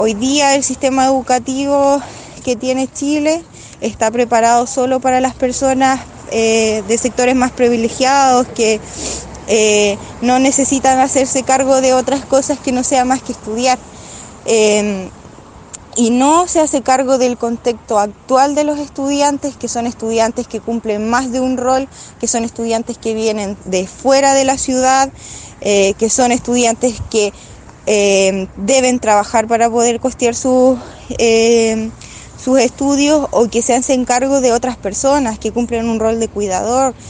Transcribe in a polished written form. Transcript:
Hoy día el sistema educativo que tiene Chile está preparado solo para las personas de sectores más privilegiados que no necesitan hacerse cargo de otras cosas que no sea más que estudiar. Y no se hace cargo del contexto actual de los estudiantes, que son estudiantes que cumplen más de un rol, que son estudiantes que vienen de fuera de la ciudad, que son estudiantes que deben trabajar para poder costear sus estudios, o que se hacen cargo de otras personas que cumplen un rol de cuidador.